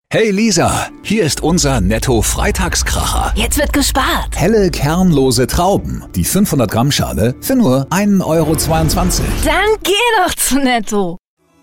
Hey Lisa, hier ist unser Netto-Freitagskracher. Jetzt wird gespart. Helle, kernlose Trauben. Die 500 Gramm Schale für nur 1,22 €. Dann geh doch zu Netto.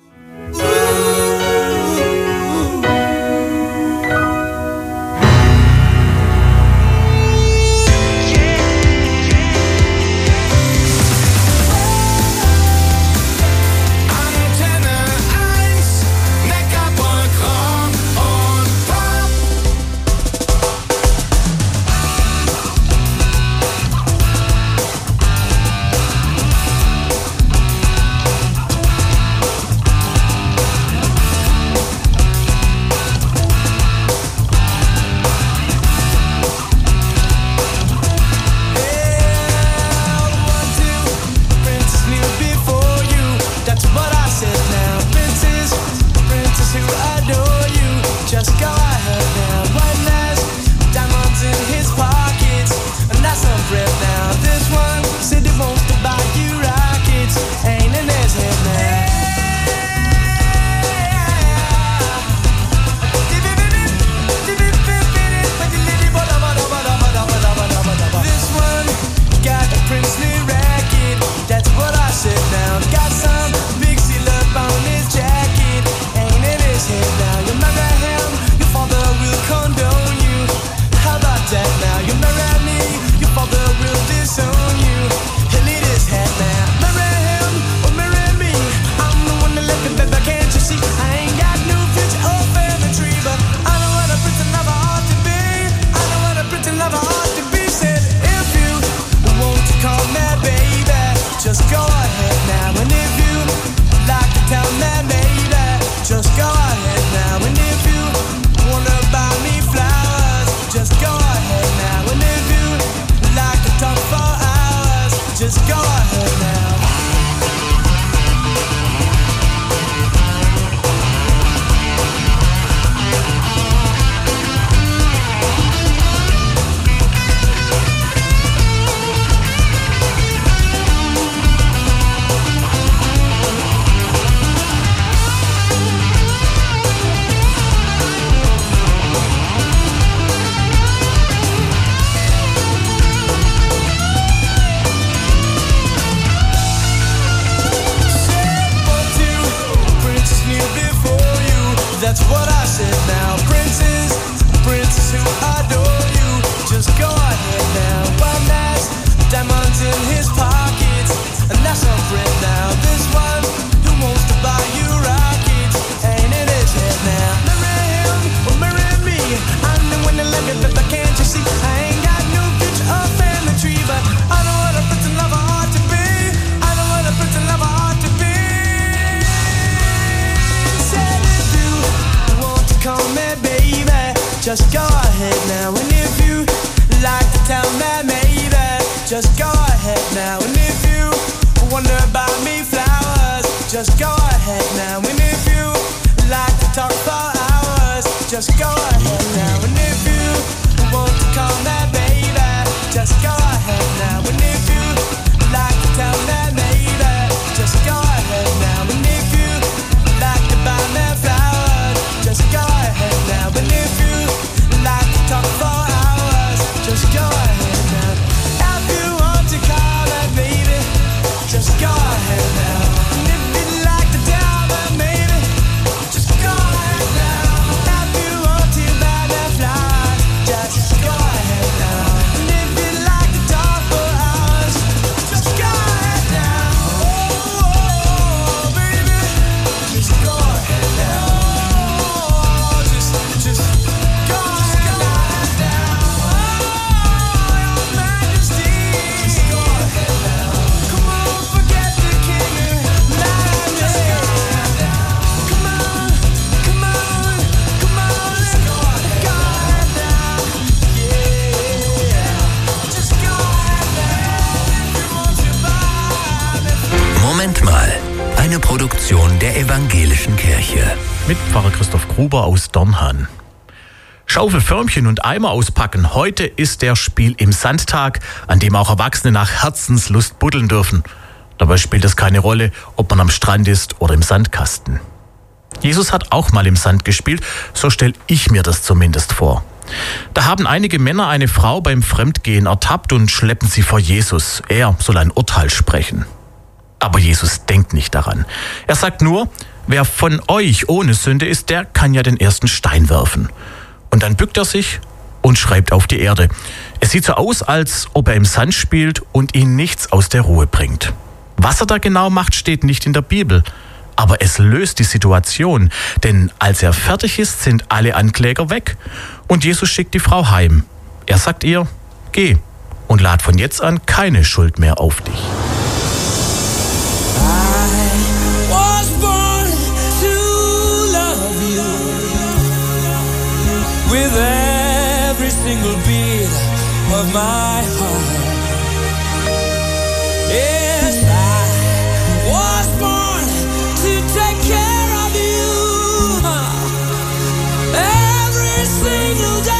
Just go ahead now, and if you like to tell me maybe, just go ahead now, and if you wonder about me flowers, just go ahead now, and if you like to talk for hours, just go ahead now, and if you want to call me baby, just go ahead now, and if you like to tell me maybe, just go ahead now, and if you like to buy me flowers, just go ahead now, and if you like to talk for hours, just go ahead now. If you want to call me baby, just go ahead now. And if you like to tell me maybe, just go ahead now. If you want to buy me flowers, just go ahead now. And if you like to talk for hours, just go ahead now. Oh, baby, just go ahead now. Just go ahead now. Oh, your Majesty, just go ahead now. Come on, forget the king and majesty. Come on, come on, come on, let's go ahead now. Yeah, just go ahead now. If you want to buy me. Moment mal, eine Produktion der Evangelischen Kirche. Mit Pfarrer Christoph Gruber aus Dornhahn. Schaufel, Förmchen und Eimer auspacken. Heute ist der Spiel im Sandtag, an dem auch Erwachsene nach Herzenslust buddeln dürfen. Dabei spielt es keine Rolle, ob man am Strand ist oder im Sandkasten. Jesus hat auch mal im Sand gespielt, so stelle ich mir das zumindest vor. Da haben einige Männer eine Frau beim Fremdgehen ertappt und schleppen sie vor Jesus. Er soll ein Urteil sprechen. Aber Jesus denkt nicht daran. Er sagt nur, wer von euch ohne Sünde ist, der kann ja den ersten Stein werfen. Und dann bückt er sich und schreibt auf die Erde. Es sieht so aus, als ob er im Sand spielt und ihn nichts aus der Ruhe bringt. Was er da genau macht, steht nicht in der Bibel. Aber es löst die Situation, denn als er fertig ist, sind alle Ankläger weg und Jesus schickt die Frau heim. Er sagt ihr, geh und lad von jetzt an keine Schuld mehr auf dich. I was born to love you with every single beat of my heart. Yes, I was born to take care of you every single day.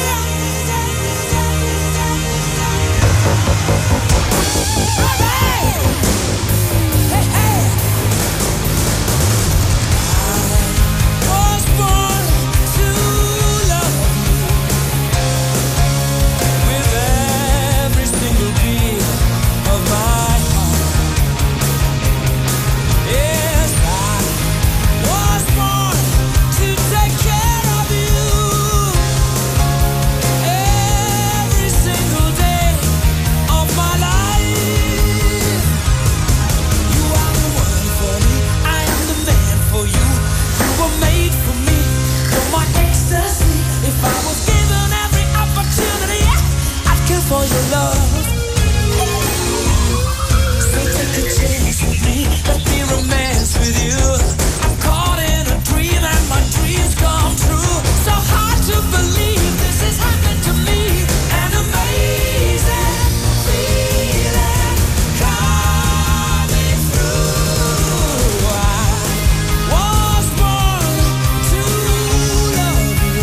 For your love, so take a chance with me, let me romance with you. I'm caught in a dream and my dreams come true. So hard to believe this is happening to me. An amazing feeling coming through. I was born to love you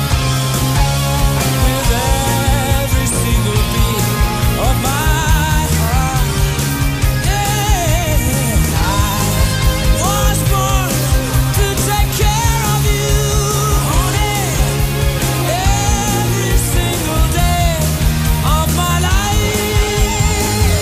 with every single beat of my heart. Yeah, I was born to take care of you, honey, every single day of my life.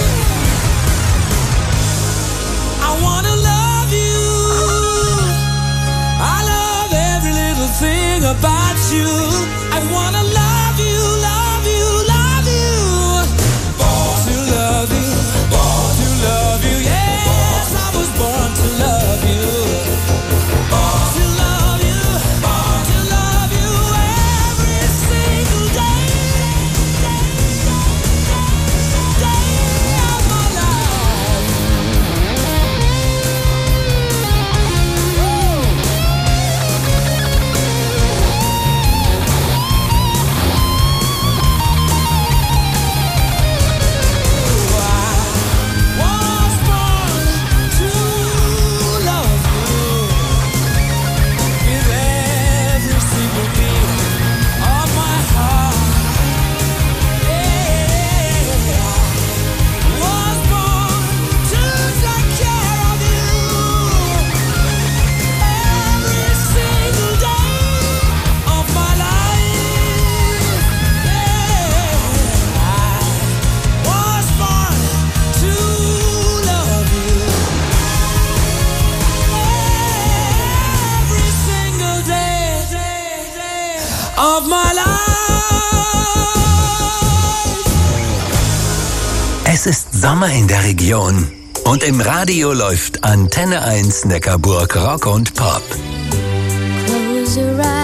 I wanna love you. I love every little thing about you. I wanna love you, love you, love you. Born to love you, born to love you. Yes, I was born to love you. Born to love you, born to love you every single day, day of my life. Was born to love you with every single beat of my heart. Yeah, was born to take care of you every single day of my life. Yeah, I was born to love you every single day of my life. Es ist Sommer in der Region und im Radio läuft Antenne 1 Neckarburg Rock und Pop. Close your eyes.